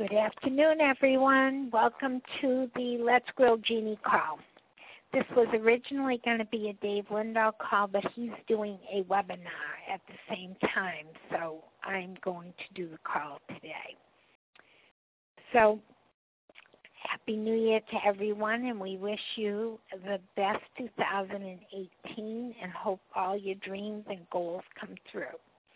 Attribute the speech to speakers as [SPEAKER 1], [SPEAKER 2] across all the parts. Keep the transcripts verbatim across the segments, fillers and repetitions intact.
[SPEAKER 1] Good afternoon, everyone. Welcome to the Let's Grill Jeannie call. This was originally going to be a Dave Lindahl call, but he's doing a webinar at the same time, so I'm going to do the call today. So, Happy New Year to everyone, and we wish you the best two thousand eighteen and hope all your dreams and goals come through.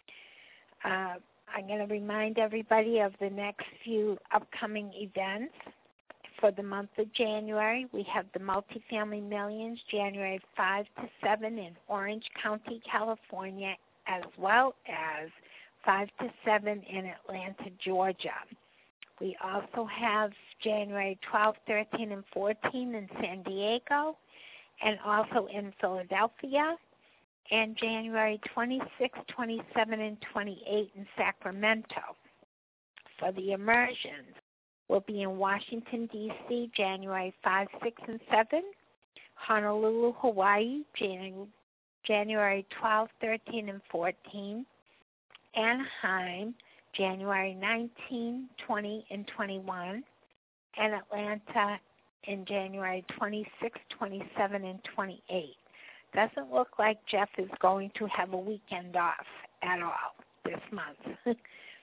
[SPEAKER 1] Uh, I'm going to remind everybody of the next few upcoming events. For the month of January, we have the Multifamily Millions, January fifth to seventh in Orange County, California, as well as five to seven in Atlanta, Georgia. We also have January twelfth, thirteenth, and fourteenth in San Diego, and also in Philadelphia, and January twenty-sixth, twenty-seventh, and twenty-eighth in Sacramento. For the immersions, we'll be in Washington, D C, January fifth, sixth, and seventh, Honolulu, Hawaii, Jan- January twelfth, thirteenth, and fourteenth, Anaheim, January nineteenth, twentieth, and twenty-first, and Atlanta in January twenty-sixth, twenty-seventh, and twenty-eighth. Doesn't look like Jeff is going to have a weekend off at all this month.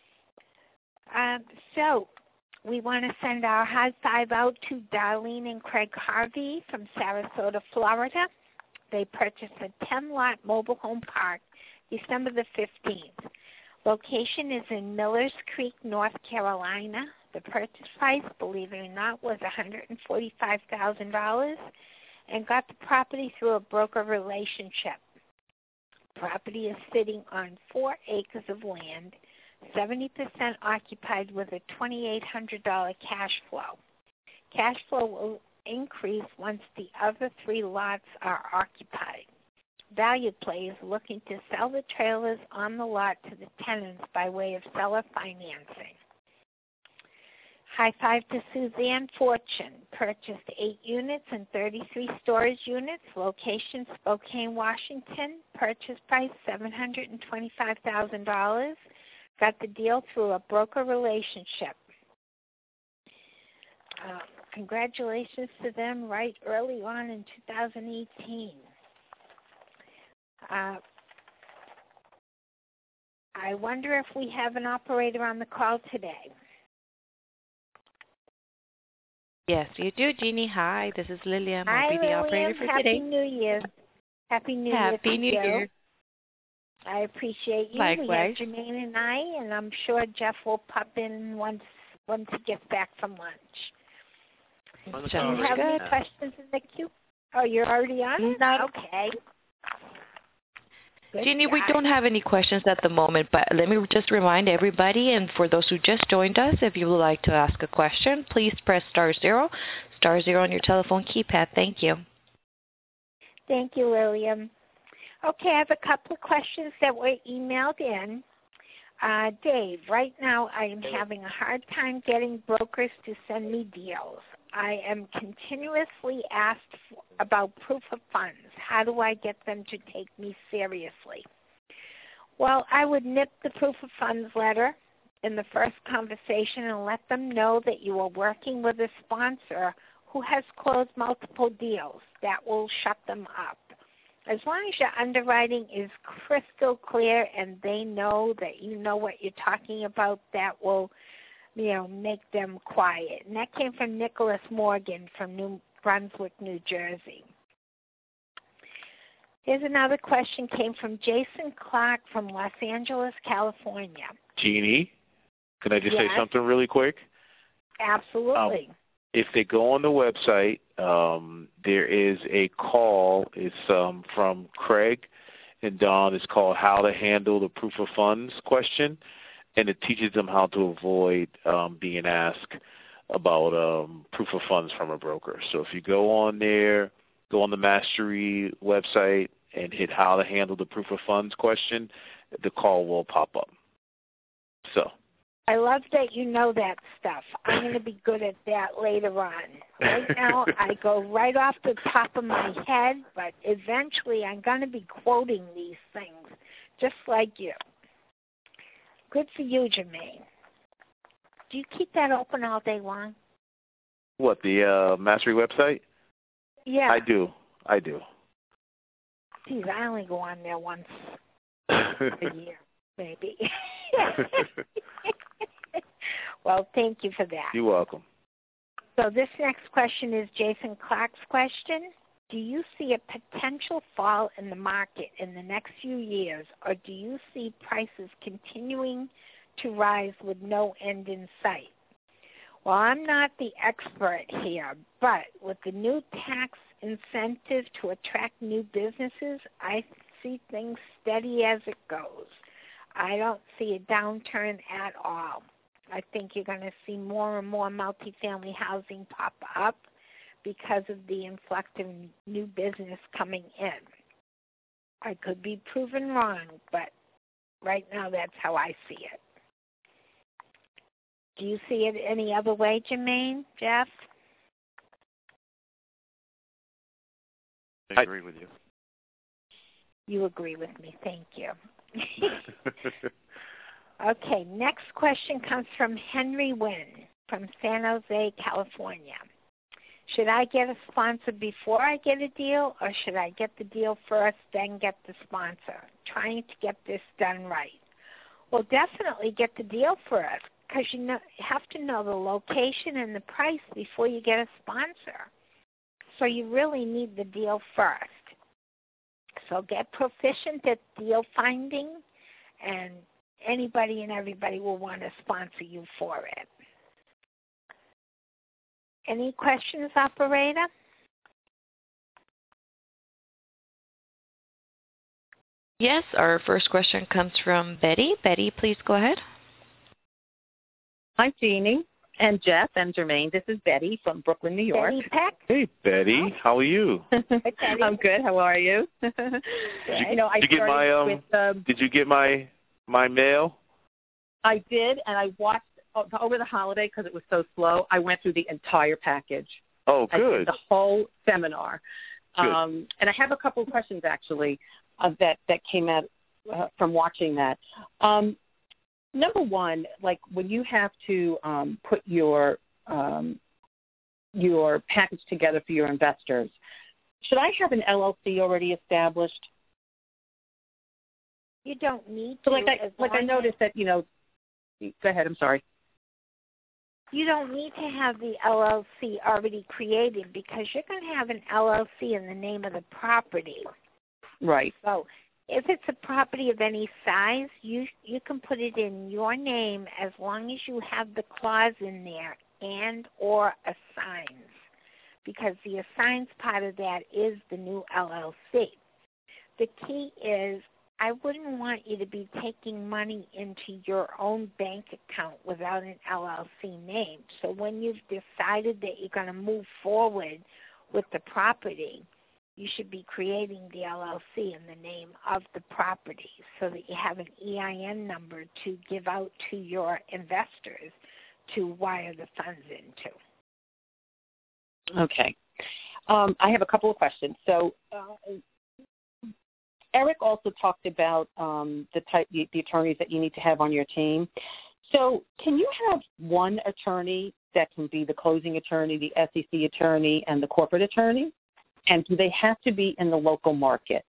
[SPEAKER 1] um, so we want to send our high five out to Darlene and Craig Harvey from Sarasota, Florida. They purchased a ten-lot mobile home park December the fifteenth. Location is in Millers Creek, North Carolina. The purchase price, believe it or not, was one hundred forty-five thousand dollars and got the property through a broker relationship. Property is sitting on four acres of land, seventy percent occupied with a two thousand eight hundred dollars cash flow. Cash flow will increase once the other three lots are occupied. Value Play is looking to sell the trailers on the lot to the tenants by way of seller financing. High five to Suzanne Fortune. Purchased eight units and thirty-three storage units. Location Spokane, Washington. Purchase price seven hundred twenty-five thousand dollars. Got the deal through a broker relationship. Uh, congratulations to them right early on in two thousand eighteen. Uh, I wonder if we have an operator on the call today.
[SPEAKER 2] Yes, you do, Jeannie. Hi, this is Lillian.
[SPEAKER 1] Hi,
[SPEAKER 2] I'll be the
[SPEAKER 1] Lillian.
[SPEAKER 2] operator for
[SPEAKER 1] Happy
[SPEAKER 2] today.
[SPEAKER 1] New Year. Happy New
[SPEAKER 2] Happy
[SPEAKER 1] Year to
[SPEAKER 2] New
[SPEAKER 1] you.
[SPEAKER 2] Year.
[SPEAKER 1] I appreciate you.
[SPEAKER 2] Likewise.
[SPEAKER 1] We have Jermaine and I, and I'm sure Jeff will pop in once once he gets back from lunch. Do you have any questions in the queue? Oh, you're already on it?
[SPEAKER 2] No.
[SPEAKER 1] Okay. Good
[SPEAKER 2] Jeannie,
[SPEAKER 1] guy.
[SPEAKER 2] we don't have any questions at the moment, but let me just remind everybody, and for those who just joined us, if you would like to ask a question, please press star zero, star zero on your telephone keypad. Thank you.
[SPEAKER 1] Thank you, Lillian. Okay, I have a couple of questions that were emailed in. Uh, Dave, right now I am having a hard time getting brokers to send me deals. I am continuously asked for, about proof of funds. How do I get them to take me seriously? Well, I would nip the proof of funds letter in the first conversation and let them know that you are working with a sponsor who has closed multiple deals. That will shut them up. As long as your underwriting is crystal clear and they know that you know what you're talking about, that will, you know, make them quiet. And that came from Nicholas Morgan from New Brunswick, New Jersey. Here's another question, came from Jason Clark from Los Angeles, California.
[SPEAKER 3] Jeannie, can I just
[SPEAKER 1] Yes.
[SPEAKER 3] say something really quick?
[SPEAKER 1] Absolutely.
[SPEAKER 3] Um, if they go on the website, um, there is a call. It's um, from Craig and Don. It's called How to Handle the Proof of Funds question, and it teaches them how to avoid um, being asked about um, proof of funds from a broker. So if you go on there, go on the Mastery website and hit How to Handle the Proof of Funds question, the call will pop up. So.
[SPEAKER 1] I love that you know that stuff. I'm going to be good at that later on. Right now, I go right off the top of my head, but eventually I'm going to be quoting these things, just like you. Good for you, Jermaine. Do you keep that open all day long?
[SPEAKER 3] What, the uh, Mastery website?
[SPEAKER 1] Yeah.
[SPEAKER 3] I do. I do.
[SPEAKER 1] Geez, I only go on there once a year, maybe. Well, thank you for that.
[SPEAKER 3] You're welcome.
[SPEAKER 1] So this next question is Jason Clark's question. Do you see a potential fall in the market in the next few years, or do you see prices continuing to rise with no end in sight? Well, I'm not the expert here, but with the new tax incentive to attract new businesses, I see things steady as it goes. I don't see a downturn at all. I think you're going to see more and more multifamily housing pop up because of the influx of new business coming in. I could be proven wrong, but right now that's how I see it. Do you see it any other way, Jermaine, Jeff?
[SPEAKER 4] I agree with you.
[SPEAKER 1] You agree with me. Thank you. Okay, next question comes from Henry Wynn from San Jose, California. Should I get a sponsor before I get a deal, or should I get the deal first, then get the sponsor? Trying to get this done right. Well, definitely get the deal first, because you know, have to know the location and the price before you get a sponsor. So you really need the deal first. So get proficient at deal finding, and anybody and everybody will want to sponsor you for it. Any questions, operator?
[SPEAKER 2] Yes, our first question comes from Betty. Betty, please go ahead.
[SPEAKER 5] Hi, Jeannie and Jeff and Jermaine. This is Betty from Brooklyn, New York.
[SPEAKER 1] Betty Peck.
[SPEAKER 3] Hey, Betty. How are you?
[SPEAKER 5] I'm good. How are you?
[SPEAKER 3] Did you,
[SPEAKER 5] you know, I
[SPEAKER 3] did you get my um?
[SPEAKER 5] with, um,
[SPEAKER 3] did you get my my mail?
[SPEAKER 5] I did, and I watched over the holiday because it was so slow. I went through the entire package.
[SPEAKER 3] Oh, good.
[SPEAKER 5] I did the whole seminar.
[SPEAKER 3] Good.
[SPEAKER 5] Um, and I have a couple of questions actually uh, that that came out uh, from watching that. Um, number one, like when you have to um, put your um, your package together for your investors, should I have an L L C already established?
[SPEAKER 1] You don't need to.
[SPEAKER 5] So like I like I noticed that, you know. Go ahead. I'm sorry.
[SPEAKER 1] You don't need to have the L L C already created because you're going to have an L L C in the name of the property.
[SPEAKER 5] Right.
[SPEAKER 1] So if it's a property of any size, you you can put it in your name as long as you have the clause in there and or assigns, because the assigns part of that is the new L L C. The key is I wouldn't want you to be taking money into your own bank account without an L L C name. So when you've decided that you're going to move forward with the property, you should be creating the L L C in the name of the property so that you have an E I N number to give out to your investors to wire the funds into.
[SPEAKER 5] Okay. Um, I have a couple of questions. So uh, Eric also talked about um, the type, the, the attorneys that you need to have on your team. So can you have one attorney that can be the closing attorney, the S E C attorney, and the corporate attorney? And do they have to be in the local market?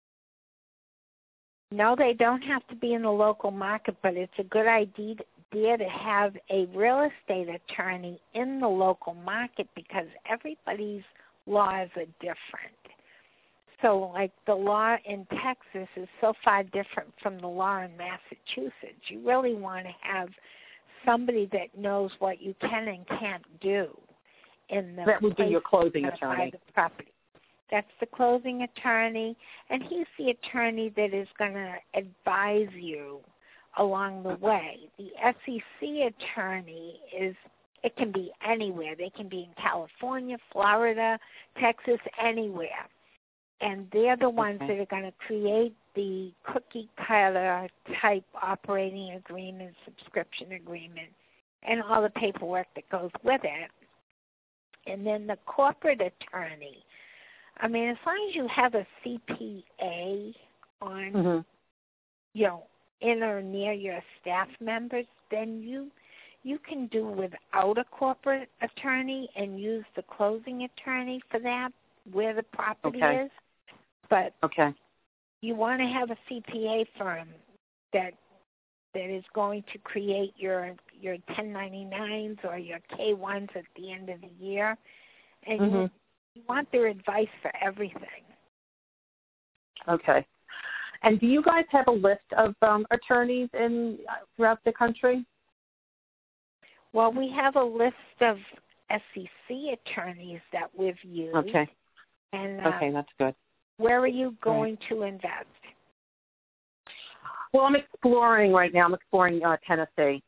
[SPEAKER 1] No, they don't have to be in the local market, but it's a good idea to have a real estate attorney in the local market because everybody's laws are different. So, like, the law in Texas is so far different from the law in Massachusetts. You really want to have somebody that knows what you can and can't do in the
[SPEAKER 5] that would be your closing attorney.
[SPEAKER 1] The property. That's the closing attorney, and he's the attorney that is going to advise you along the way. The S E C attorney is, it can be anywhere. They can be in California, Florida, Texas, anywhere. And they're the ones okay. that are going to create the cookie cutter type operating agreement, subscription agreement, and all the paperwork that goes with it. And then the corporate attorney, I mean, as long as you have a C P A on, mm-hmm. you know, in or near your staff members, then you you can do without a corporate attorney and use the closing attorney for that, where the property
[SPEAKER 5] Okay.
[SPEAKER 1] is. But
[SPEAKER 5] Okay.
[SPEAKER 1] you want to have a C P A firm that that is going to create your your ten ninety-nines or your K ones at the end of the year, and
[SPEAKER 5] Mm-hmm.
[SPEAKER 1] you, you want their advice for everything.
[SPEAKER 5] Okay. And do you guys have a list of um, attorneys in throughout the country?
[SPEAKER 1] Well, we have a list of S E C attorneys that we've used.
[SPEAKER 5] Okay.
[SPEAKER 1] And uh,
[SPEAKER 5] Okay, that's good.
[SPEAKER 1] where are you going right. to invest?
[SPEAKER 5] Well, I'm exploring right now. I'm exploring uh, Tennessee.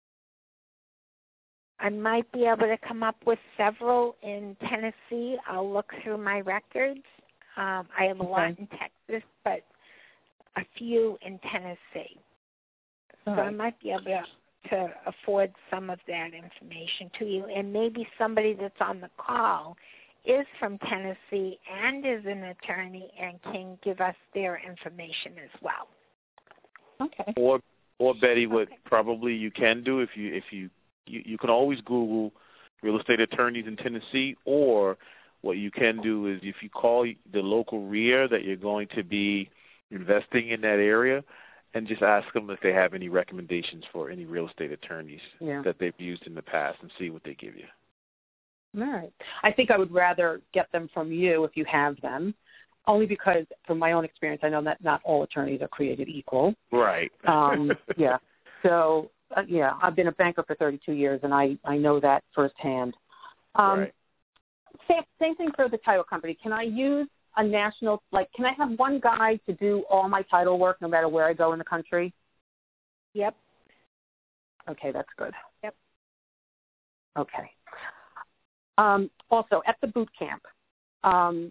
[SPEAKER 1] I might be able to come up with several in Tennessee. I'll look through my records. Um, I have a
[SPEAKER 5] Okay.
[SPEAKER 1] lot in Texas, but a few in Tennessee.
[SPEAKER 5] All
[SPEAKER 1] so
[SPEAKER 5] right.
[SPEAKER 1] I might be able to, to afford some of that information to you. And maybe somebody that's on the call is from Tennessee and is an attorney and can give us their information as well.
[SPEAKER 5] Okay.
[SPEAKER 3] Or, or Betty, what
[SPEAKER 1] Okay.
[SPEAKER 3] probably you can do if you if you, you you can always Google real estate attorneys in Tennessee, or what you can do is if you call the local R E A that you're going to be investing in that area, and just ask them if they have any recommendations for any real estate attorneys
[SPEAKER 5] Yeah.
[SPEAKER 3] that they've used in the past, and see what they give you.
[SPEAKER 5] All right. I think I would rather get them from you if you have them, only because from my own experience, I know that not all attorneys are created equal.
[SPEAKER 3] Right.
[SPEAKER 5] Um, yeah. So, uh, yeah, I've been a banker for thirty-two years, and I, I know that firsthand. Um,
[SPEAKER 3] right.
[SPEAKER 5] Same, same thing for the title company. Can I use a national, like, can I have one guy to do all my title work no matter where I go in the country?
[SPEAKER 1] Yep.
[SPEAKER 5] Okay, that's good.
[SPEAKER 1] Yep.
[SPEAKER 5] Okay. Um, also, at the boot camp, um,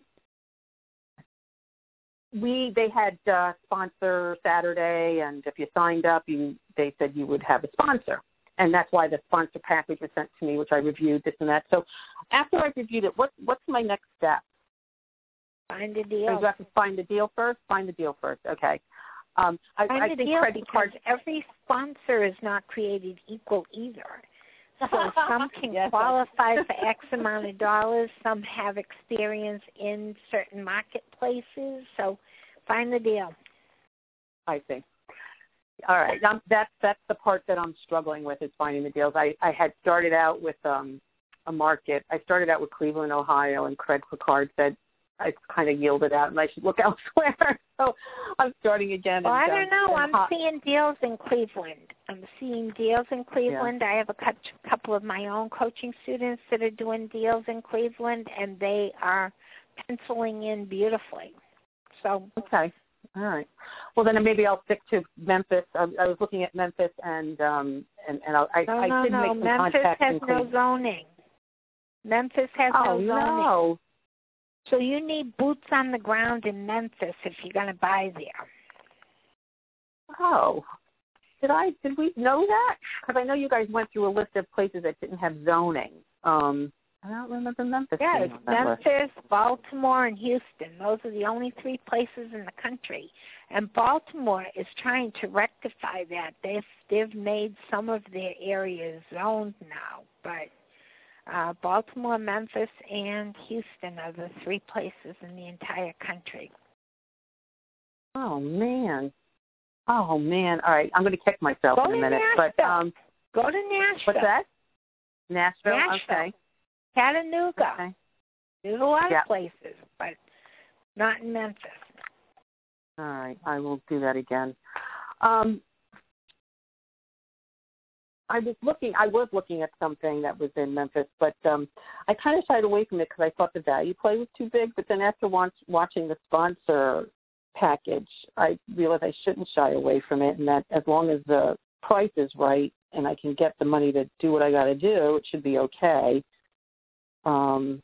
[SPEAKER 5] we they had uh, sponsor Saturday, and if you signed up, you they said you would have a sponsor, and that's why the sponsor package was sent to me, which I reviewed this and that. So, after I reviewed it, what what's my next step?
[SPEAKER 1] Find a deal.
[SPEAKER 5] Do I have to find the deal first? Find the deal first. Okay. Um, I,
[SPEAKER 1] Find
[SPEAKER 5] I
[SPEAKER 1] a
[SPEAKER 5] think
[SPEAKER 1] deal
[SPEAKER 5] credit
[SPEAKER 1] because
[SPEAKER 5] cards.
[SPEAKER 1] every sponsor is not created equal either. So some can
[SPEAKER 5] Yes,
[SPEAKER 1] qualify for X amount of dollars. Some have experience in certain marketplaces. So find the deal.
[SPEAKER 5] I see. All right. Um, that's that's the part that I'm struggling with is finding the deals. I, I had started out with um, a market. I started out with Cleveland, Ohio, and Craig Picard said I kind of yielded out and I should look elsewhere. So I'm starting again.
[SPEAKER 1] Well,
[SPEAKER 5] and,
[SPEAKER 1] I don't know.
[SPEAKER 5] um,
[SPEAKER 1] I'm
[SPEAKER 5] hot.
[SPEAKER 1] seeing deals in Cleveland. I'm seeing deals in Cleveland.
[SPEAKER 5] Yeah.
[SPEAKER 1] I have a cou- couple of my own coaching students that are doing deals in Cleveland, and they are penciling in beautifully. So
[SPEAKER 5] Okay. All right. Well, then maybe I'll stick to Memphis. I, I was looking at Memphis, and um, and, and I'll, I,
[SPEAKER 1] no,
[SPEAKER 5] I
[SPEAKER 1] no,
[SPEAKER 5] did
[SPEAKER 1] no.
[SPEAKER 5] make some
[SPEAKER 1] Memphis
[SPEAKER 5] contacts
[SPEAKER 1] has
[SPEAKER 5] in
[SPEAKER 1] no
[SPEAKER 5] Cleveland.
[SPEAKER 1] zoning. Memphis has
[SPEAKER 5] Oh,
[SPEAKER 1] no zoning.
[SPEAKER 5] no.
[SPEAKER 1] So you need boots on the ground in Memphis if you're going to buy there.
[SPEAKER 5] Oh. Did I? Did we know that? Because I know you guys went through a list of places that didn't have zoning. Um, I don't remember Memphis.
[SPEAKER 1] Yes,
[SPEAKER 5] being on that list.
[SPEAKER 1] Memphis, Baltimore, and Houston. Those are the only three places in the country. And Baltimore is trying to rectify that. They've they've made some of their areas zoned now, but uh, Baltimore, Memphis, and Houston are the three places in the entire country.
[SPEAKER 5] Oh man. Oh man. All right, I'm going to kick myself
[SPEAKER 1] Go
[SPEAKER 5] in a
[SPEAKER 1] to
[SPEAKER 5] minute.
[SPEAKER 1] Nashville.
[SPEAKER 5] But um,
[SPEAKER 1] Go to Nashville.
[SPEAKER 5] what's that? Nashville.
[SPEAKER 1] Nashville.
[SPEAKER 5] Okay.
[SPEAKER 1] Chattanooga.
[SPEAKER 5] Okay.
[SPEAKER 1] There's a lot
[SPEAKER 5] Yeah.
[SPEAKER 1] of places, but not in Memphis.
[SPEAKER 5] All right, I will do that again. Um, I was looking. I was looking at something that was in Memphis, but um, I kind of shied away from it because I thought the value play was too big. But then after watch, watching the sponsor package, I realized I shouldn't shy away from it, and that as long as the price is right and I can get the money to do what I got to do, it should be okay. Um,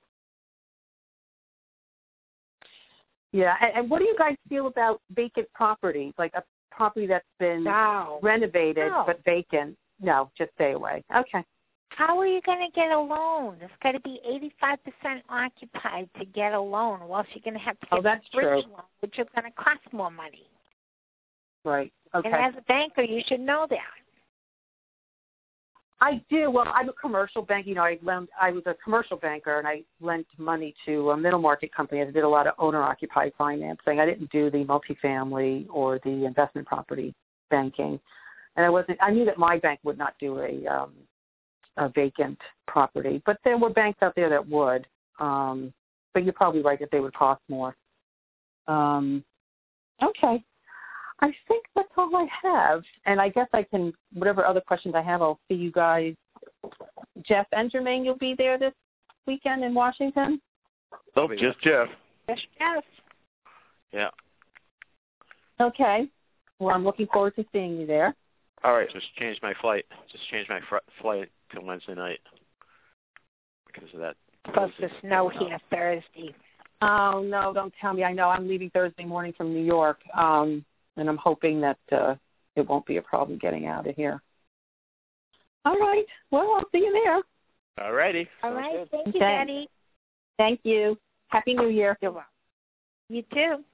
[SPEAKER 5] yeah, and, and what do you guys feel about vacant property, like a property that's been
[SPEAKER 1] No.
[SPEAKER 5] renovated
[SPEAKER 1] No.
[SPEAKER 5] but vacant? No, just stay away. Okay.
[SPEAKER 1] How are you going to get a loan? It's got to be eighty-five percent occupied to get a loan, or else you're going to have to get
[SPEAKER 5] Oh, that's
[SPEAKER 1] a bridge
[SPEAKER 5] true.
[SPEAKER 1] loan, which is going to cost more money.
[SPEAKER 5] Right. Okay.
[SPEAKER 1] And as a banker, you should know that.
[SPEAKER 5] I do. Well, I'm a commercial bank. You know, I lend, I was a commercial banker, and I lent money to a middle market company. I did a lot of owner-occupied financing. I didn't do the multifamily or the investment property banking, and I wasn't. I knew that my bank would not do a, um, a vacant property, but there were banks out there that would. Um, but you're probably right that they would cost more. Um, okay. I think that's all I have. And I guess I can, whatever other questions I have, I'll see you guys. Jeff and Jermaine, you'll be there this weekend in Washington?
[SPEAKER 3] Nope, just Jeff.
[SPEAKER 1] Just Jeff.
[SPEAKER 4] Yeah.
[SPEAKER 5] Okay. Well, I'm looking forward to seeing you there.
[SPEAKER 4] All right. Just changed my flight. Just changed my fr- flight to Wednesday night because of that.
[SPEAKER 1] Supposed to snow here Thursday.
[SPEAKER 5] Oh, no, don't tell me. I know I'm leaving Thursday morning from New York. Um, And I'm hoping that uh, it won't be a problem getting out of here. All right. Well, I'll see you there.
[SPEAKER 4] All righty.
[SPEAKER 1] All right.
[SPEAKER 4] Good.
[SPEAKER 1] Thank you,
[SPEAKER 5] Okay.
[SPEAKER 1] Betty.
[SPEAKER 5] Thank you. Happy New Year.
[SPEAKER 1] You're welcome. You too.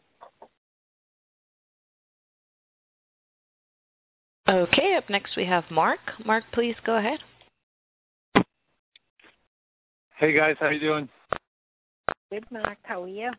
[SPEAKER 2] Okay, up next we have Mark. Mark, please go ahead.
[SPEAKER 6] Hey, guys. How you doing?
[SPEAKER 1] Good, Mark. How are you?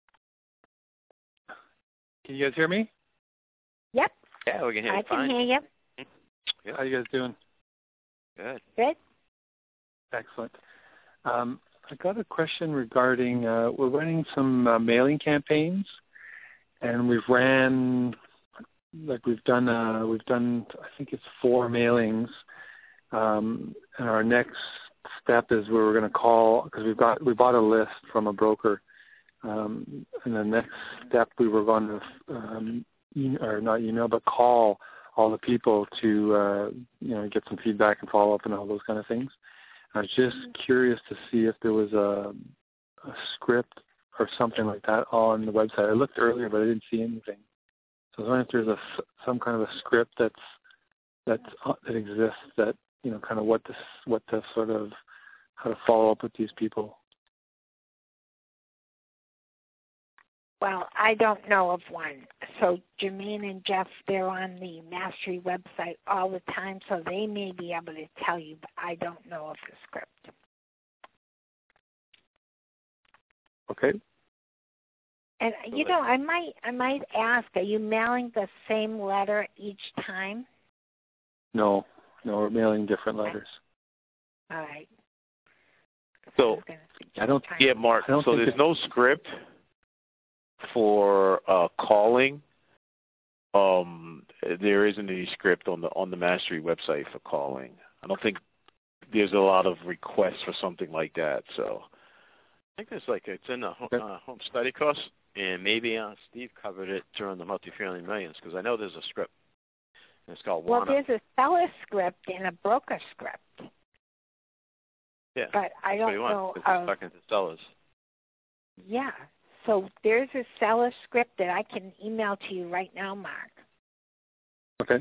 [SPEAKER 6] Can you guys hear me?
[SPEAKER 1] Yep.
[SPEAKER 4] Yeah, we can hear you
[SPEAKER 1] I
[SPEAKER 4] fine.
[SPEAKER 1] can hear you.
[SPEAKER 4] Good.
[SPEAKER 6] How you guys doing?
[SPEAKER 4] Good.
[SPEAKER 1] Good.
[SPEAKER 6] Excellent. Um, I got a question regarding, uh, we're running some uh, mailing campaigns, and we've ran, like we've done, uh, we've done, I think it's four mailings, um, and our next step is we're going to call, because we've got, we bought a list from a broker, um, and the next step we were going to, um, e- or not email, but call all the people to, uh, you know, get some feedback and follow up and all those kind of things. I was just curious to see if there was a, a script or something like that on the website. I looked earlier, but I didn't see anything. So I was wondering if there's a, some kind of a script that's, that's, uh, that exists that, you know, kind of what to, what to sort of, how to follow up with these people.
[SPEAKER 1] Well, I don't know of one. So Jermaine and Jeff, they're on the Mastery website all the time, so they may be able to tell you, but I don't know of the script.
[SPEAKER 6] Okay.
[SPEAKER 1] And you know, I might I might ask, are you mailing the same letter each time?
[SPEAKER 6] No, no, we're mailing different letters.
[SPEAKER 1] All right.
[SPEAKER 3] So,
[SPEAKER 6] I don't,
[SPEAKER 3] yeah, Mark,
[SPEAKER 6] I don't
[SPEAKER 3] so
[SPEAKER 6] think
[SPEAKER 3] there's
[SPEAKER 6] it-
[SPEAKER 3] no script for uh, calling. Um, there isn't any script on the on the Mastery website for calling. I don't think there's a lot of requests for something like that. So
[SPEAKER 4] I think it's like it's in the home, uh, home study course, and maybe uh, Steve covered it during the multifamily millions because I know there's a script. And it's called
[SPEAKER 1] Well,
[SPEAKER 4] Wanna.
[SPEAKER 1] there's a seller script and a broker script.
[SPEAKER 4] Yeah.
[SPEAKER 1] But I
[SPEAKER 4] That's what
[SPEAKER 1] don't
[SPEAKER 4] he
[SPEAKER 1] know.
[SPEAKER 4] wants. Because
[SPEAKER 1] Of,
[SPEAKER 4] he's talking to sellers.
[SPEAKER 1] yeah. So there's a seller script that I can email to you right now, Mark.
[SPEAKER 6] Okay.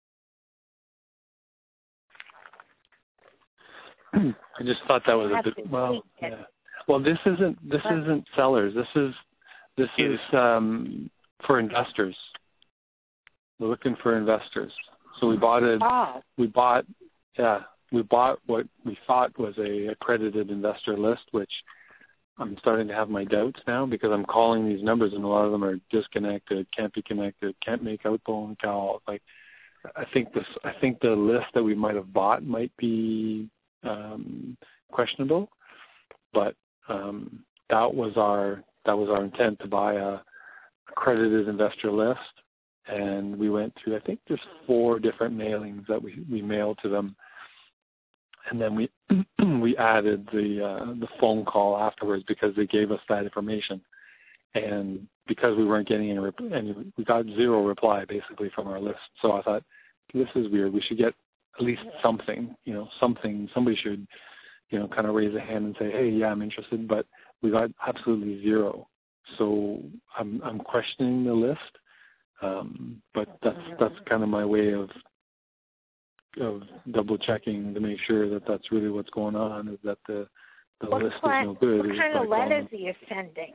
[SPEAKER 6] I just thought that was
[SPEAKER 1] You
[SPEAKER 6] a
[SPEAKER 1] have
[SPEAKER 6] bit
[SPEAKER 1] to
[SPEAKER 6] well.
[SPEAKER 1] tweak it.
[SPEAKER 6] Yeah. Well, this isn't this
[SPEAKER 1] What?
[SPEAKER 6] isn't sellers. This is this is um, for investors. We're looking for investors. So we bought a
[SPEAKER 1] Oh.
[SPEAKER 6] we bought yeah we bought what we thought was a accredited investor list, which I'm starting to have my doubts now because I'm calling these numbers and a lot of them are disconnected, can't be connected, can't make outbound call. Like I think this I think the list that we might have bought might be um, questionable, but um, that was our that was our intent to buy a accredited investor list, and we went through I think there's four different mailings that we, we mailed to them, and then we we added the uh, the phone call afterwards because they gave us that information, and because we weren't getting any, rep- any we got zero reply basically from our list. So I thought this is weird. We should get at least something, you know, something. Somebody should, you know, kind of raise a hand and say, hey, yeah, I'm interested. But we got absolutely zero. So I'm I'm questioning the list. Um, but that's that's kind of my way of of double checking to make sure that that's really what's going on. Is that the the
[SPEAKER 1] What,
[SPEAKER 6] list
[SPEAKER 1] kind,
[SPEAKER 6] is no good?
[SPEAKER 1] what kind
[SPEAKER 6] by
[SPEAKER 1] of letters
[SPEAKER 6] calling.
[SPEAKER 1] are you sending?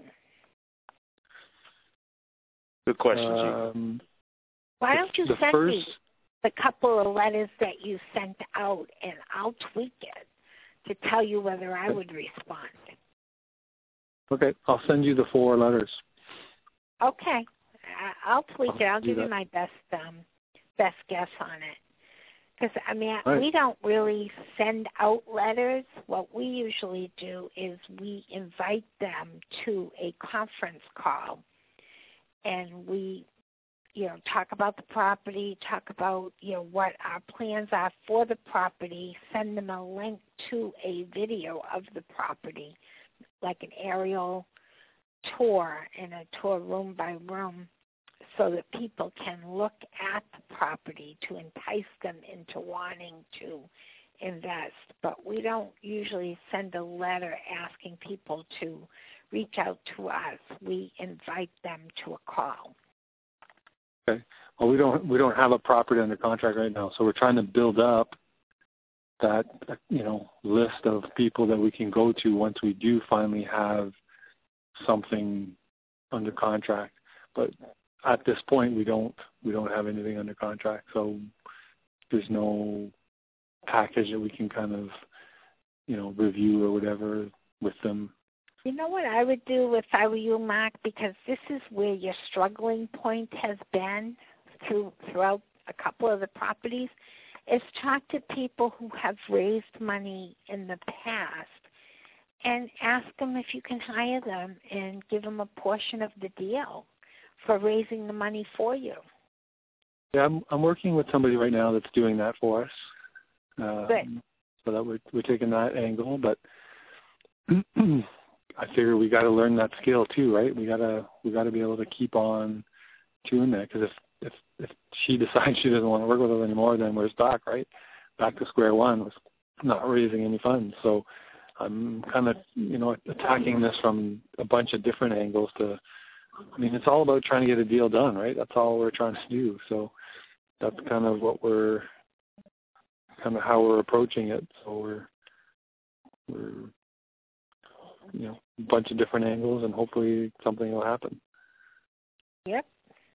[SPEAKER 3] good question, Chief.
[SPEAKER 6] Um,
[SPEAKER 1] Why
[SPEAKER 6] the-
[SPEAKER 1] don't you
[SPEAKER 6] the
[SPEAKER 1] send
[SPEAKER 6] first,
[SPEAKER 1] me the couple of letters that you sent out, and I'll tweak it to tell you whether I would respond.
[SPEAKER 6] Okay, I'll send you the four letters.
[SPEAKER 1] Okay, I'll tweak
[SPEAKER 6] I'll
[SPEAKER 1] it. I'll
[SPEAKER 6] do
[SPEAKER 1] give
[SPEAKER 6] that.
[SPEAKER 1] you my best um, best guess on it. Because, I mean,
[SPEAKER 6] right.
[SPEAKER 1] we don't really send out letters. What we usually do is we invite them to a conference call, and we, you know, talk about the property, talk about, you know, what our plans are for the property, send them a link to a video of the property, like an aerial tour and a tour room by room, so that people can look at the property to entice them into wanting to invest. But we don't usually send a letter asking people to reach out to us. We invite them to a call.
[SPEAKER 6] Okay. Well, we don't we don't have a property under contract right now, so we're trying to build up that, you know, list of people that we can go to once we do finally have something under contract. But at this point, we don't we don't have anything under contract, so there's no package that we can kind of, you know, review or whatever with them.
[SPEAKER 1] You know what I would do if I were you, Mark, because this is where your struggling point has been through, throughout a couple of the properties, is talk to people who have raised money in the past and ask them if you can hire them and give them a portion of the deal for raising the money for you.
[SPEAKER 6] Yeah, I'm I'm working with somebody right now that's doing that for us. Um,
[SPEAKER 1] Good.
[SPEAKER 6] So that we're we're taking that angle, but I figure we got to learn that skill too, right? We gotta we got to be able to keep on doing that, because if if if she decides she doesn't want to work with us anymore, then we're stuck, right? Back to square one with not raising any funds. So I'm kind of, you know, attacking this from a bunch of different angles to. I mean, it's all about trying to get a deal done, right? That's all we're trying to do. So that's kind of what we're, kind of how we're approaching it. So we're, we're, you know, a bunch of different angles, and hopefully something will happen.
[SPEAKER 1] Yep.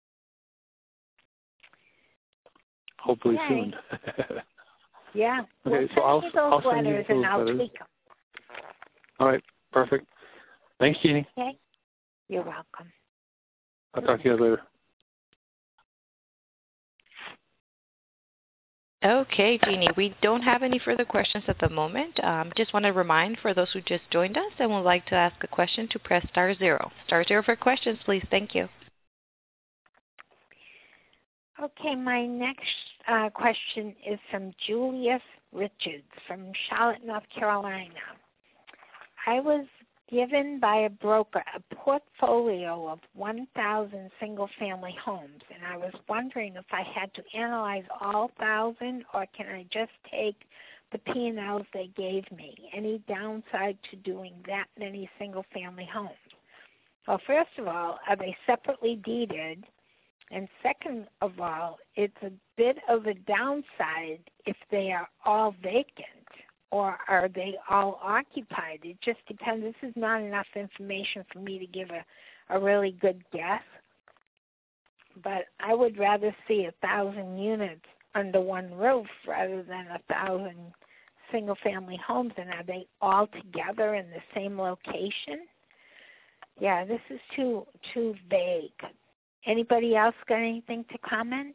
[SPEAKER 6] Hopefully
[SPEAKER 1] okay.
[SPEAKER 6] soon.
[SPEAKER 1] Yeah.
[SPEAKER 6] Okay,
[SPEAKER 1] we'll
[SPEAKER 6] so I'll,
[SPEAKER 1] those
[SPEAKER 6] I'll send you
[SPEAKER 1] letters
[SPEAKER 6] those
[SPEAKER 1] and I'll
[SPEAKER 6] letters.
[SPEAKER 1] tweak them.
[SPEAKER 6] All right, perfect. Thanks, Jeannie.
[SPEAKER 1] Okay. You're welcome.
[SPEAKER 6] I'll talk to you guys later.
[SPEAKER 2] Okay, Jeannie, we don't have any further questions at the moment. Um, just want to remind for those who just joined us and would like to ask a question to press star zero. Star zero for questions, please. Thank you.
[SPEAKER 1] Okay, my next uh, question is from Julius Richards from Charlotte, North Carolina. I was given by a broker a portfolio of one thousand single-family homes, and I was wondering if I had to analyze all one thousand, or can I just take the P and Ls they gave me? Any downside to doing that many single-family homes? Well, first of all, are they separately deeded? And second of all, it's a bit of a downside if they are all vacant. Or are they all occupied? It just depends. This is not enough information for me to give a, a really good guess. But I would rather see a thousand units under one roof rather than a thousand single-family homes. And are they all together in the same location? Yeah, this is too too vague. Anybody else got anything to comment?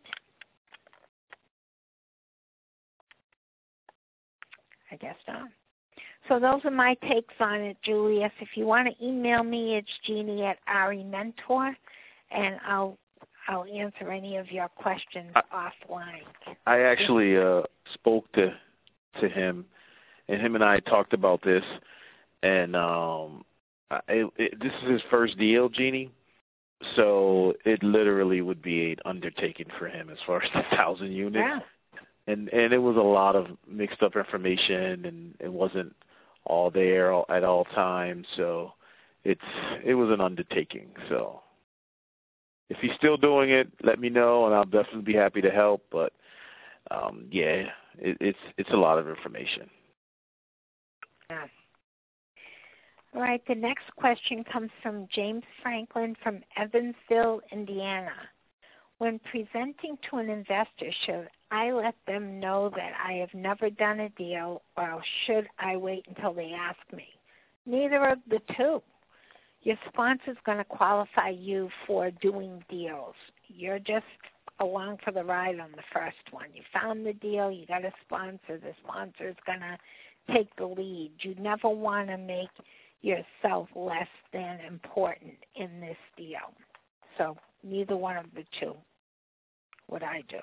[SPEAKER 1] I guess not. So those are my takes on it, Julius. If you want to email me, it's Jeannie at Ari Mentor, and I'll I'll answer any of your questions I, offline.
[SPEAKER 3] I actually uh, spoke to to him, and him and I talked about this, and um, I, it, this is his first deal, Jeannie. So it literally would be an undertaking for him as far as the thousand units.
[SPEAKER 1] Yeah.
[SPEAKER 3] And and it was a lot of mixed up information, and it wasn't all there at all times. So it's it was an undertaking. So if he's still doing it, let me know, and I'll definitely be happy to help. But um, yeah, it, it's it's a lot of information.
[SPEAKER 1] Yeah. All right. The next question comes from James Franklin from Evansville, Indiana. When presenting to an investor, should I let them know that I have never done a deal, or should I wait until they ask me? Neither of the two. Your sponsor's going to qualify you for doing deals. You're just along for the ride on the first one. You found the deal, you got a sponsor, the sponsor is going to take the lead. You never want to make yourself less than important in this deal. So neither one of the two would I do.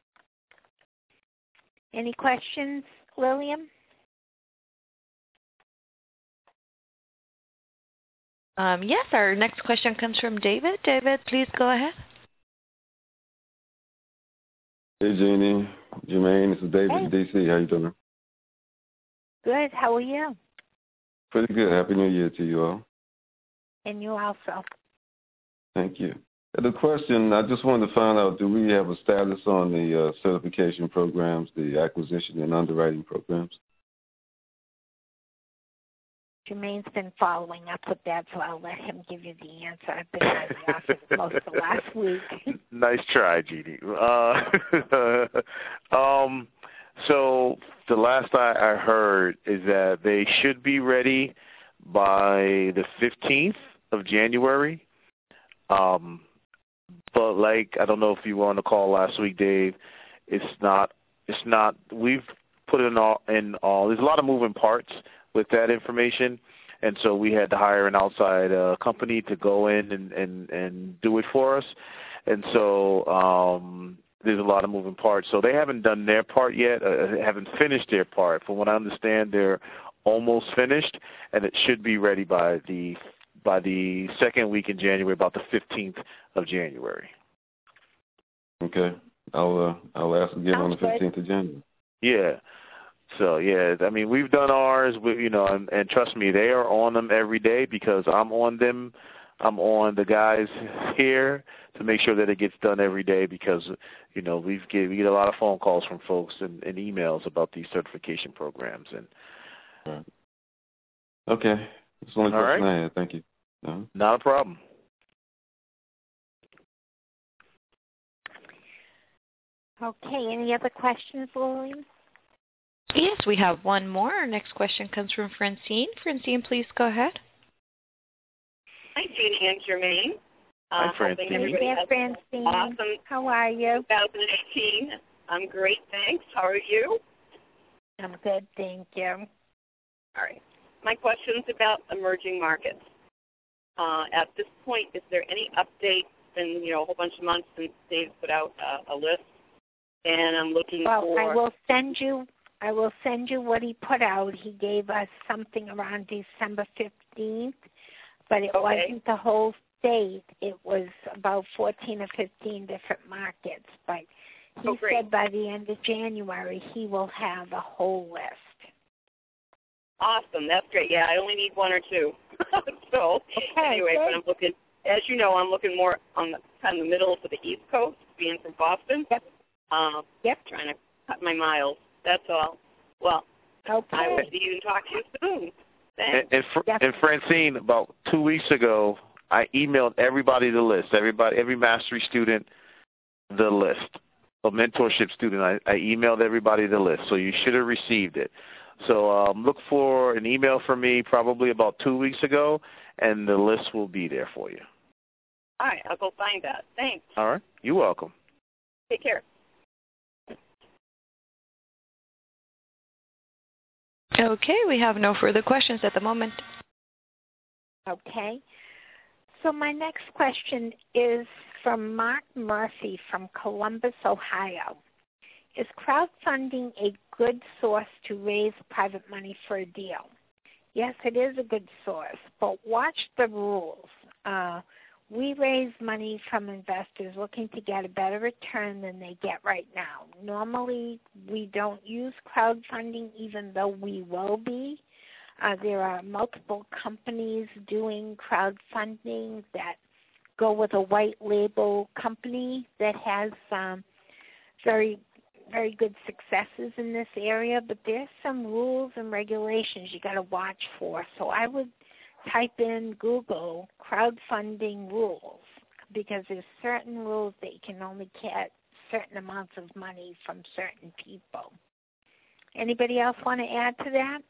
[SPEAKER 1] Any questions, Lillian?
[SPEAKER 2] Um, yes, our next question comes from David. David, please go ahead.
[SPEAKER 7] Hey, Jeannie, Jermaine, this is David
[SPEAKER 1] Hey.
[SPEAKER 7] in D C. How you doing?
[SPEAKER 1] Good. How are you?
[SPEAKER 7] Pretty good. Happy New Year to you all.
[SPEAKER 1] And you also.
[SPEAKER 7] Thank you. The question, I just wanted to find out, do we have a status on the uh, certification programs, the acquisition and underwriting programs?
[SPEAKER 1] Jermaine's been following up with that, so I'll let him give you the answer. I've been out of the office most of last week.
[SPEAKER 3] Nice try, Jeannie. Uh, um, so the last I, I heard is that they should be ready by the fifteenth of January. Um, but like, I don't know if you were on the call last week, Dave. It's not. It's not. We've put in all. In all. There's a lot of moving parts with that information, and so we had to hire an outside uh, company to go in and, and, and do it for us. And so um, there's a lot of moving parts. So they haven't done their part yet, uh, haven't finished their part. From what I understand, they're almost finished, and it should be ready by the by the second week in January, about the fifteenth of January.
[SPEAKER 7] Okay. I'll uh, I'll ask again
[SPEAKER 1] Sounds
[SPEAKER 7] on the fifteenth
[SPEAKER 1] good.
[SPEAKER 7] of January.
[SPEAKER 3] Yeah. So, yeah, I mean, we've done ours, we, you know, and, and trust me, they are on them every day because I'm on them. I'm on the guys here to make sure that it gets done every day because, you know, we've get, we get a lot of phone calls from folks and, and emails about these certification programs. And
[SPEAKER 7] Right. Okay. That's the only
[SPEAKER 3] All
[SPEAKER 7] question
[SPEAKER 3] right.
[SPEAKER 7] I had. Thank you. Uh-huh.
[SPEAKER 3] Not a problem.
[SPEAKER 1] Okay, any other questions, Lillian?
[SPEAKER 2] Yes, we have one more. Our next question comes from Francine. Francine, please go ahead.
[SPEAKER 8] Hi, Jeannie and Jermaine.
[SPEAKER 3] Hi,
[SPEAKER 8] Uh,
[SPEAKER 3] Francine.
[SPEAKER 8] hoping everybody
[SPEAKER 1] Hey,
[SPEAKER 8] has
[SPEAKER 1] Francine.
[SPEAKER 8] awesome
[SPEAKER 1] How are you?
[SPEAKER 8] twenty eighteen. I'm great, thanks. How are you?
[SPEAKER 1] I'm good, thank you.
[SPEAKER 8] All right. My question's about emerging markets. Uh, at this point, is there any update? It's been, you know, a whole bunch of months since Dave put out uh, a list, and I'm looking
[SPEAKER 1] Well,
[SPEAKER 8] for.
[SPEAKER 1] I will send you. I will send you what he put out. He gave us something around December fifteenth, but it
[SPEAKER 8] Okay.
[SPEAKER 1] wasn't the whole state. It was about fourteen or fifteen different markets. But he
[SPEAKER 8] Oh, great.
[SPEAKER 1] said by the end of January he will have a whole list.
[SPEAKER 8] Awesome, that's great. Yeah, I only need one or two. so
[SPEAKER 1] Okay,
[SPEAKER 8] anyway,
[SPEAKER 1] good.
[SPEAKER 8] but I'm looking. As you know, I'm looking more on the kind of the middle to the East Coast, being from Boston.
[SPEAKER 1] Yep.
[SPEAKER 8] Um,
[SPEAKER 1] Yep.
[SPEAKER 8] Trying to cut my miles. That's all. Well,
[SPEAKER 1] Okay.
[SPEAKER 8] I will see you and talk to you soon.
[SPEAKER 3] And,
[SPEAKER 8] Thanks.
[SPEAKER 3] and, Fr-
[SPEAKER 1] Yes.
[SPEAKER 3] and Francine, about two weeks ago, I emailed everybody the list, everybody, every mastery student, the list. A mentorship student, I, I emailed everybody the list, so you should have received it. So um, look for an email from me probably about two weeks ago, and the list will be there for you.
[SPEAKER 8] All right, I'll go find that. Thanks.
[SPEAKER 3] All right? You're welcome.
[SPEAKER 8] Take care.
[SPEAKER 2] Okay, we have no further questions at the moment.
[SPEAKER 1] Okay. So my next question is from Mark Murphy from Columbus, Ohio. Is crowdfunding a good source to raise private money for a deal? Yes, it is a good source, but watch the rules. Uh, we raise money from investors looking to get a better return than they get right now. Normally, we don't use crowdfunding, even though we will be. Uh, there are multiple companies doing crowdfunding that go with a white label company that has um, very, very good successes in this area, but there's some rules and regulations you got to watch for. So I would type in Google crowdfunding rules because there's certain rules that you can only get certain amounts of money from certain people. Anybody else want to add to that?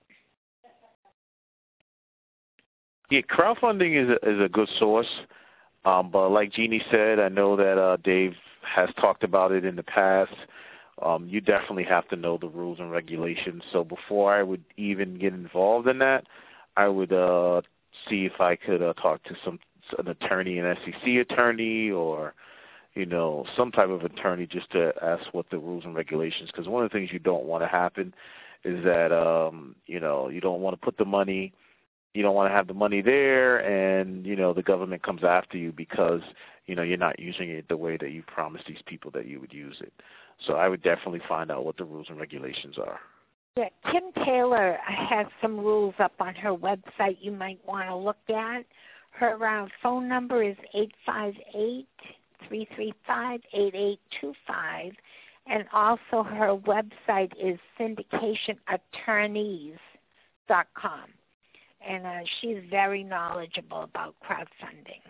[SPEAKER 3] Yeah, crowdfunding is a, is a good source. Um, but like Jeannie said, I know that uh, Dave has talked about it in the past. Um, you definitely have to know the rules and regulations. So before I would even get involved in that, I would uh, see if I could uh, talk to some an attorney, an S E C attorney, or you know some type of attorney, just to ask what the rules and regulations. Because one of the things you don't want to happen is that um, you know you don't want to put the money. You don't want to have the money there, and you know the government comes after you because you know you're not using it the way that you promised these people that you would use it. So I would definitely find out what the rules and regulations are.
[SPEAKER 1] Yeah, Kim Taylor has some rules up on her website you might want to look at. Her uh, phone number is eight five eight, three three five, eight eight two five, and also her website is syndication attorneys dot com. And uh, she's very knowledgeable about crowdfunding.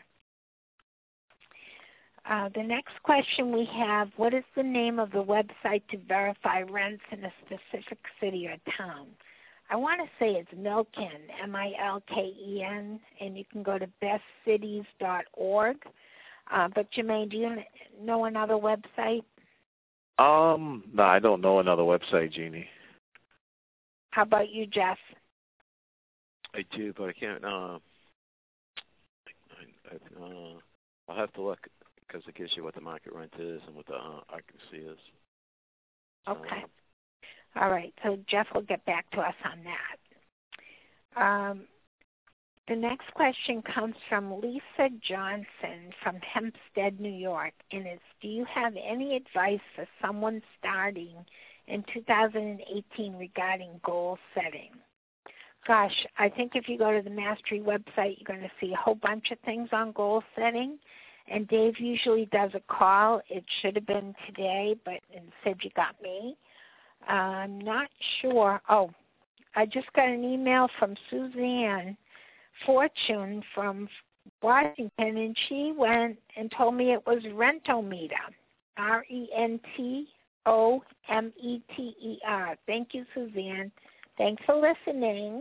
[SPEAKER 1] Uh, the next question we have, what is the name of the website to verify rents in a specific city or town? I want to say it's Milken, M I L K E N, and you can go to best cities dot org. Uh, but, Jermaine, do you know another website?
[SPEAKER 3] Um, no, I don't know another website, Jeannie.
[SPEAKER 1] How about you, Jeff?
[SPEAKER 4] I do, but I can't. Uh, I, I, uh, I'll have to look because it gives you what the market rent is and what the uh, occupancy is.
[SPEAKER 1] Okay.
[SPEAKER 4] Uh,
[SPEAKER 1] All right. So Jeff will get back to us on that. Um, the next question comes from Lisa Johnson from Hempstead, New York, and it's, do you have any advice for someone starting in two thousand eighteen regarding goal setting? Gosh, I think if you go to the Mastery website, you're going to see a whole bunch of things on goal setting. And Dave usually does a call. It should have been today, but instead you got me. Uh, I'm not sure. Oh, I just got an email from Suzanne Fortune from Washington, and she went and told me it was Rentometer, R E N T O M E T E R. Thank you, Suzanne. Thanks for listening.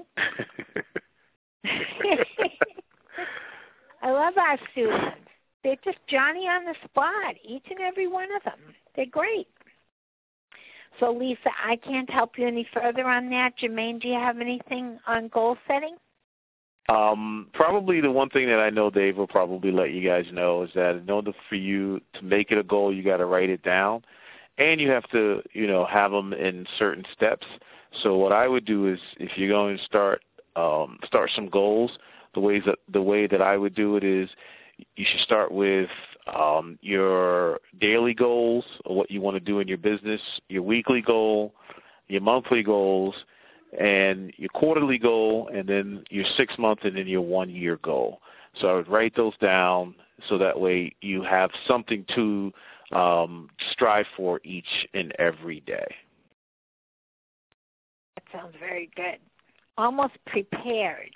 [SPEAKER 1] I love our students. They're just Johnny on the spot, each and every one of them. They're great. So, Lisa, I can't help you any further on that. Jermaine, do you have anything on goal setting?
[SPEAKER 3] Um, probably the one thing that I know Dave will probably let you guys know is that in order for you to make it a goal, you got to write it down, and you have to, you know, have them in certain steps. So what I would do is, if you're going to start um, start some goals, the ways that the way that I would do it is, you should start with um, your daily goals, or what you want to do in your business, your weekly goal, your monthly goals, and your quarterly goal, and then your six-month and then your one-year goal. So I would write those down so that way you have something to um, strive for each and every day.
[SPEAKER 1] That sounds very good. Almost prepared.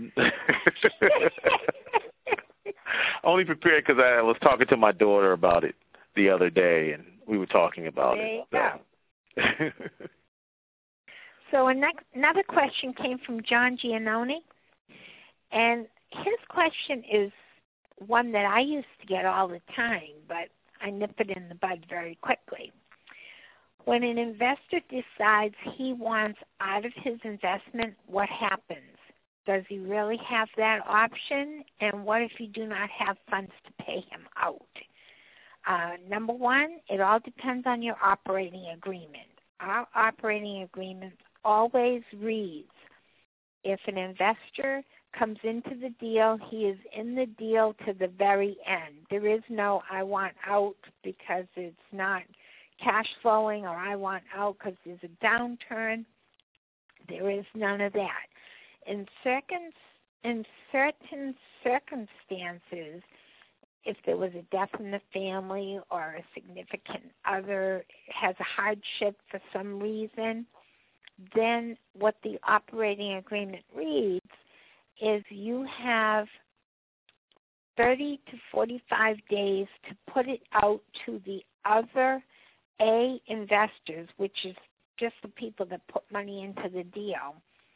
[SPEAKER 3] Only prepared because I was talking to my daughter about it the other day, and we were talking about
[SPEAKER 1] there
[SPEAKER 3] it.
[SPEAKER 1] You go. So another question came from John Giannone, and his question is one that I used to get all the time, but I nip it in the bud very quickly. When an investor decides he wants out of his investment, what happens? Does he really have that option? And what if you do not have funds to pay him out? Uh, number one, it all depends on your operating agreement. Our operating agreement always reads, if an investor comes into the deal, he is in the deal to the very end. There is no I want out because it's not cash flowing, or I want out because there's a downturn. There is none of that. In certain, in certain circumstances, if there was a death in the family or a significant other has a hardship for some reason, then what the operating agreement reads is you have thirty to forty-five days to put it out to the other A, investors, which is just the people that put money into the deal,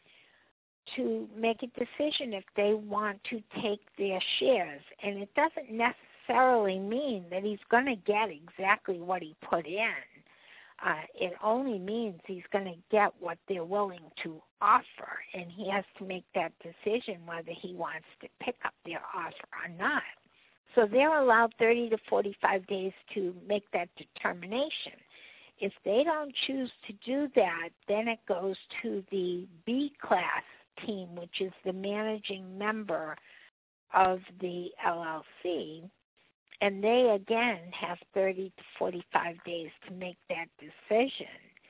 [SPEAKER 1] to make a decision if they want to take their shares. And it doesn't necessarily mean that he's going to get exactly what he put in. Uh, it only means he's going to get what they're willing to offer, and he has to make that decision whether he wants to pick up their offer or not. So they're allowed thirty to forty-five days to make that determination. If they don't choose to do that, then it goes to the B class team, which is the managing member of the L L C, and they again have thirty to forty-five days to make that decision.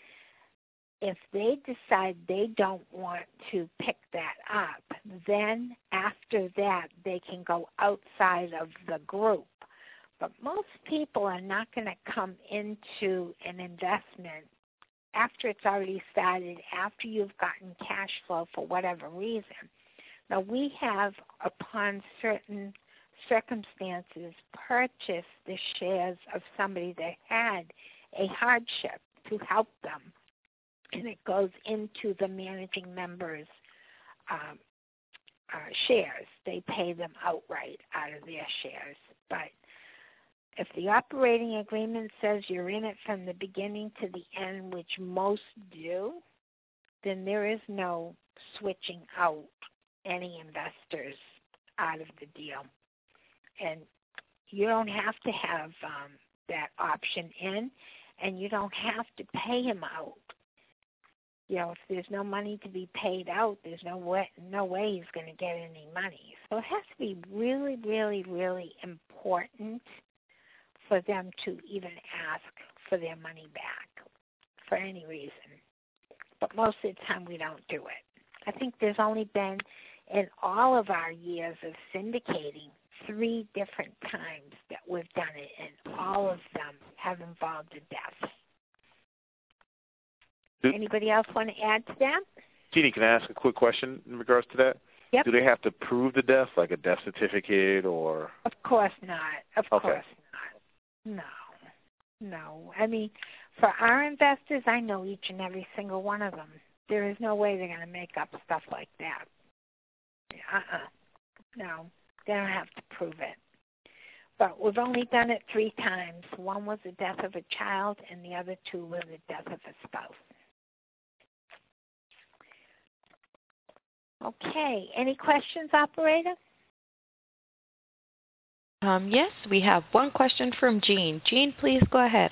[SPEAKER 1] If they decide they don't want to pick that up, then after that they can go outside of the group. But most people are not going to come into an investment after it's already started, after you've gotten cash flow for whatever reason. Now, we have, upon certain circumstances, purchased the shares of somebody that had a hardship to help them, and it goes into the managing members' um, uh, shares. They pay them outright out of their shares. But if the operating agreement says you're in it from the beginning to the end, which most do, then there is no switching out any investors out of the deal. And you don't have to have um, that option in, and you don't have to pay him out. You know, if there's no money to be paid out, there's no way, no way he's going to get any money. So it has to be really, really, really important for them to even ask for their money back for any reason. But most of the time we don't do it. I think there's only been, in all of our years of syndicating, three different times that we've done it, and all of them have involved a death. Anybody else want to add to that?
[SPEAKER 3] Jeannie, can I ask a quick question in regards to that?
[SPEAKER 1] Yep.
[SPEAKER 3] Do they have to prove the death, like a death certificate or?
[SPEAKER 1] Of course not. Of
[SPEAKER 3] okay.
[SPEAKER 1] course not. No. No. I mean, for our investors, I know each and every single one of them. There is no way they're going to make up stuff like that. Uh-uh. No. They don't have to prove it. But we've only done it three times. One was the death of a child, and the other two were the death of a spouse. Okay. Any questions, operator?
[SPEAKER 2] Um, yes, we have one question from Jean. Jean, please go ahead.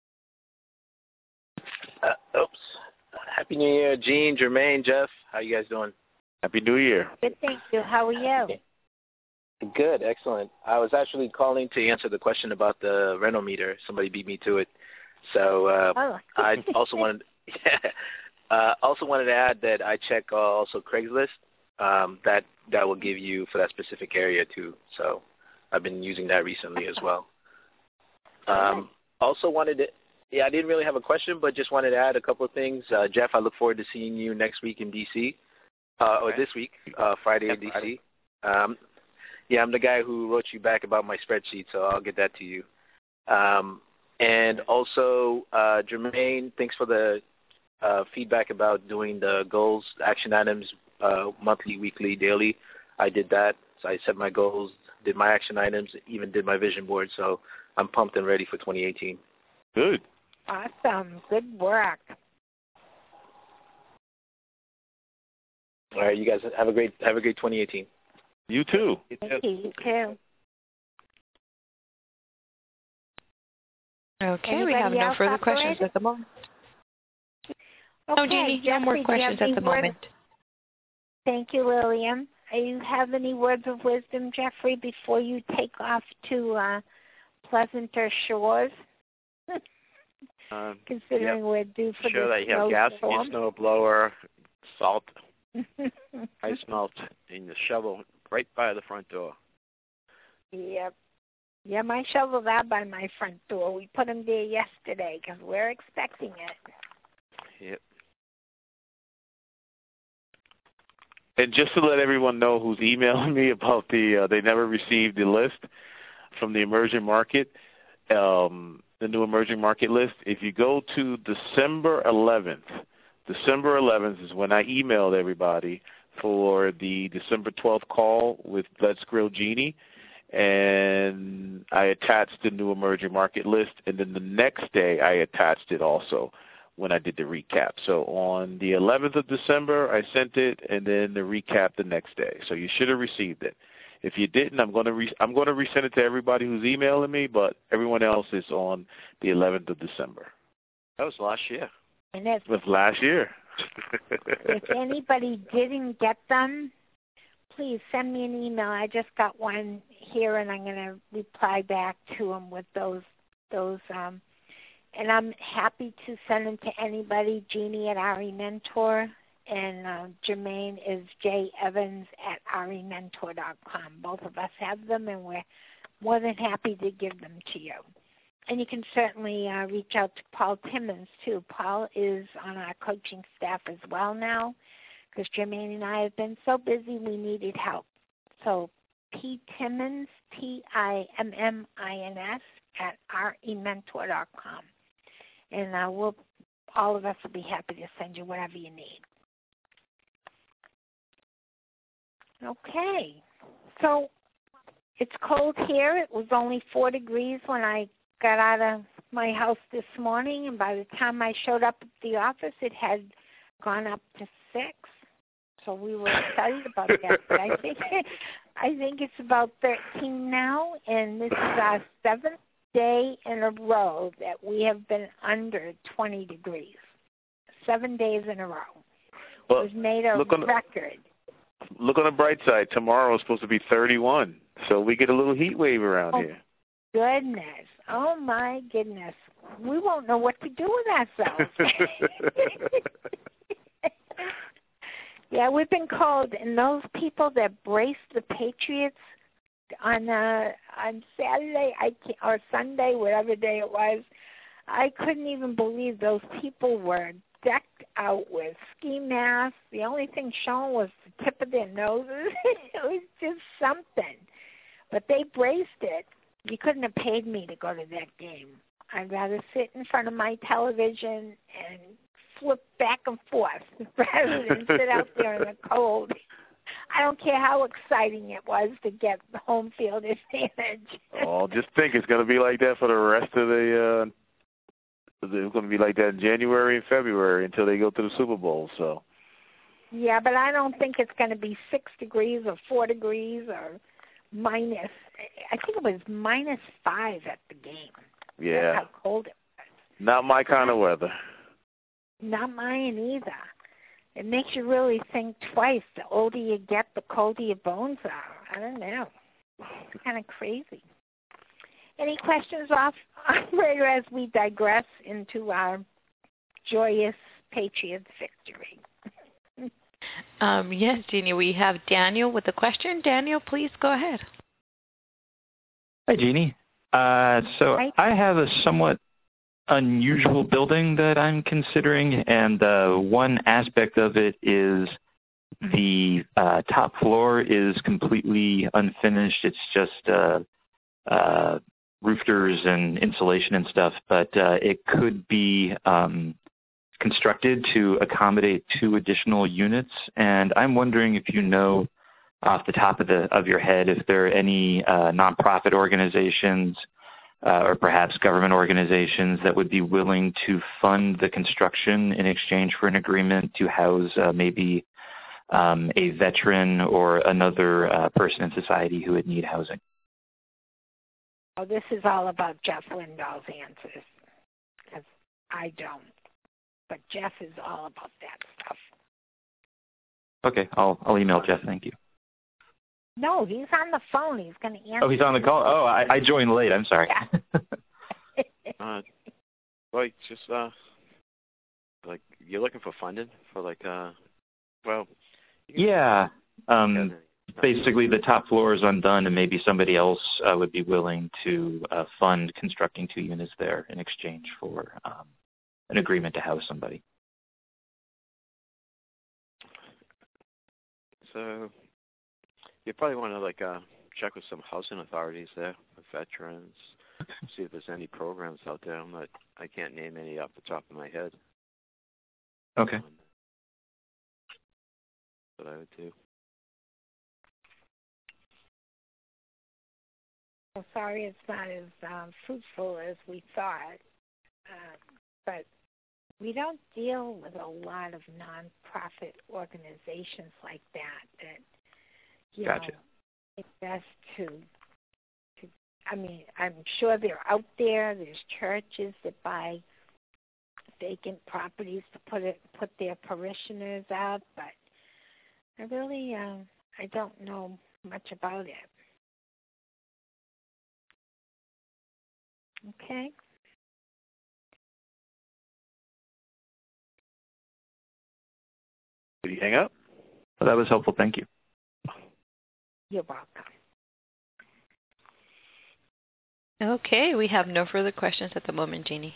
[SPEAKER 9] Uh, oops. Happy New Year, Jean, Jermaine, Jeff. How you guys doing?
[SPEAKER 3] Happy New Year.
[SPEAKER 1] Good, thank you. How are you?
[SPEAKER 9] Good, excellent. I was actually calling to answer the question about the rental meter. Somebody beat me to it. So uh,
[SPEAKER 1] oh.
[SPEAKER 9] I also wanted yeah, uh, also wanted to add that I check uh, also Craigslist. Um, that that will give you for that specific area too. So I've been using that recently as well. Um, also wanted to, yeah, I didn't really have a question, but just wanted to add a couple of things. Uh, Jeff, I look forward to seeing you next week in D C, uh, or this week, uh, Friday in D C. Um, yeah, I'm the guy who wrote you back about my spreadsheet, so I'll get that to you. Um, and also, uh, Jermaine, thanks for the uh, feedback about doing the goals, action items, uh, monthly, weekly, daily. I did that. So I set my goals, did my action items, even did my vision board. So I'm pumped and ready for twenty eighteen.
[SPEAKER 3] Good.
[SPEAKER 1] Awesome. Good work.
[SPEAKER 9] All right, you guys have a great have a great twenty eighteen.
[SPEAKER 3] You too.
[SPEAKER 1] Thank you. You too.
[SPEAKER 2] Okay,
[SPEAKER 1] Anybody
[SPEAKER 2] we have no further
[SPEAKER 1] operator?
[SPEAKER 2] questions at the moment.
[SPEAKER 1] Okay,
[SPEAKER 2] no, Jeannie, no more questions at the moment.
[SPEAKER 1] Thank you, Lillian. Do you have any words of wisdom, Jeffrey, before you take off to uh, pleasanter shores?
[SPEAKER 4] um,
[SPEAKER 1] Considering
[SPEAKER 4] yep.
[SPEAKER 1] we're due for
[SPEAKER 4] sure
[SPEAKER 1] the
[SPEAKER 4] that you have gas in your snow blower, salt, ice melt, and the shovel right by the front door.
[SPEAKER 1] Yep. Yeah, my shovel's out by my front door. We put them there yesterday because we're expecting it.
[SPEAKER 4] Yep.
[SPEAKER 3] And just to let everyone know who's emailing me about the, uh, they never received the list from the emerging market, um, the new emerging market list. If you go to December eleventh, December eleventh is when I emailed everybody for the December twelfth call with Let's Grill Jeannie, and I attached the new emerging market list, and then the next day I attached it also when I did the recap. So on the eleventh of December, I sent it, and then the recap the next day. So you should have received it. If you didn't, I'm going to re- I'm going to resend it to everybody who's emailing me, but everyone else is on the eleventh of December.
[SPEAKER 4] That was last year.
[SPEAKER 1] And if,
[SPEAKER 3] it was last year.
[SPEAKER 1] If anybody didn't get them, please send me an email. I just got one here, and I'm going to reply back to them with those those. Um, and I'm happy to send them to anybody. Jeannie at Ari Mentor, and uh, Jermaine is j evans at ari mentor dot com. Both of us have them, and we're more than happy to give them to you. And you can certainly uh, reach out to Paul Timmons, too. Paul is on our coaching staff as well now, because Jermaine and I have been so busy we needed help. So P. Timmons, T I M M I N S, at ari mentor dot com. And uh, we'll, all of us will be happy to send you whatever you need. Okay. So it's cold here. It was only four degrees when I got out of my house this morning, and by the time I showed up at the office, it had gone up to six. So we were excited about that. But I think I think it's about thirteen now, and this is our seventh day in a row that we have been under twenty degrees. Seven days in a row.
[SPEAKER 3] Well,
[SPEAKER 1] it was made a
[SPEAKER 3] look on
[SPEAKER 1] record.
[SPEAKER 3] The, look on the bright side. Tomorrow is supposed to be thirty-one, so we get a little heat wave around
[SPEAKER 1] oh,
[SPEAKER 3] here.
[SPEAKER 1] Goodness. Oh, my goodness. We won't know what to do with ourselves. Yeah, we've been called, and those people that braced the Patriots on uh, on Saturday I can't, or Sunday, whatever day it was, I couldn't even believe those people were decked out with ski masks. The only thing showing was the tip of their noses. It was just something. But they braced it. You couldn't have paid me to go to that game. I'd rather sit in front of my television and flip back and forth rather than sit out there in the cold. I don't care how exciting it was to get the home field advantage.
[SPEAKER 3] Oh, just think it's going to be like that for the rest of the. Uh, it's going to be like that in January and February until they go to the Super Bowl. So.
[SPEAKER 1] Yeah, but I don't think it's going to be six degrees or four degrees or minus. I think it was minus five at the game.
[SPEAKER 3] Yeah.
[SPEAKER 1] That's how cold it was.
[SPEAKER 3] Not my kind of weather.
[SPEAKER 1] Not mine either. It makes you really think twice. The older you get, the colder your bones are. I don't know. It's kind of crazy. Any questions, off operator, as we digress into our joyous Patriots victory?
[SPEAKER 2] um, yes, Jeannie, we have Daniel with a question. Daniel, please go ahead.
[SPEAKER 10] Hi, Jeannie. Uh, so
[SPEAKER 1] Hi.
[SPEAKER 10] I have a somewhat unusual building that I'm considering, and uh, one aspect of it is the uh, top floor is completely unfinished. It's just uh, uh, roofers and insulation and stuff, but uh, it could be um, constructed to accommodate two additional units, and I'm wondering if you know off the top of the of your head if there are any uh, nonprofit organizations Uh, or perhaps government organizations that would be willing to fund the construction in exchange for an agreement to house uh, maybe um, a veteran or another uh, person in society who would need housing.
[SPEAKER 1] Oh, this is all about Jeff Lindahl's answers, because I don't. But Jeff is all about that stuff.
[SPEAKER 10] Okay, I'll I'll email Jeff. Thank you.
[SPEAKER 1] No, he's on the phone. He's going to answer.
[SPEAKER 10] Oh, he's on the call. Oh, I, I joined late. I'm sorry.
[SPEAKER 1] Yeah.
[SPEAKER 4] uh, like just uh, like you're looking for funding for like uh, well.
[SPEAKER 10] Yeah. Um, basically, the top floor is undone, and maybe somebody else uh, would be willing to uh, fund constructing two units there in exchange for um, an agreement to house somebody.
[SPEAKER 4] So. You probably want to like uh, check with some housing authorities there, with veterans. see if there's any programs out there. I'm not. I can't name any off the top of my head.
[SPEAKER 10] Okay.
[SPEAKER 4] Um, but I would do.
[SPEAKER 1] Well, sorry it's not as um, fruitful as we thought, uh, but we don't deal with a lot of nonprofit organizations like that that, you
[SPEAKER 10] Gotcha.
[SPEAKER 1] know, it's best to, to, I mean, I'm sure they're out there. There's churches that buy vacant properties to put it, put their parishioners out, but I really, uh, I don't know much about it. Okay.
[SPEAKER 3] Did you hang up?
[SPEAKER 10] Well, that was helpful. Thank you.
[SPEAKER 1] You're welcome.
[SPEAKER 2] Okay, we have no further questions at the moment, Jeannie.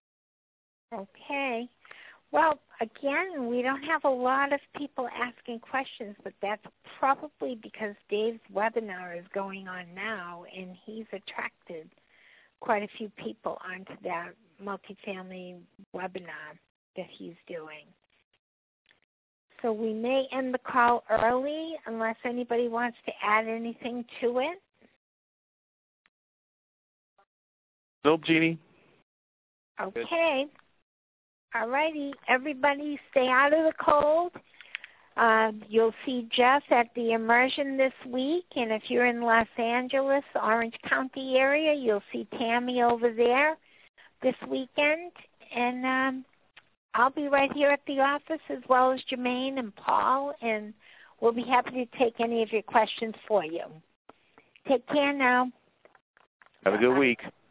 [SPEAKER 1] Okay. Well, again, we don't have a lot of people asking questions, but that's probably because Dave's webinar is going on now, and he's attracted quite a few people onto that multifamily webinar that he's doing. So we may end the call early unless anybody wants to add anything to it.
[SPEAKER 3] Nope, Jeannie.
[SPEAKER 1] Okay. All righty. Everybody stay out of the cold. Uh, you'll see Jeff at the immersion this week, and if you're in Los Angeles, Orange County area, you'll see Tammy over there this weekend. And um, I'll be right here at the office as well as Jermaine and Paul, and we'll be happy to take any of your questions for you. Take care now.
[SPEAKER 3] Have a good week.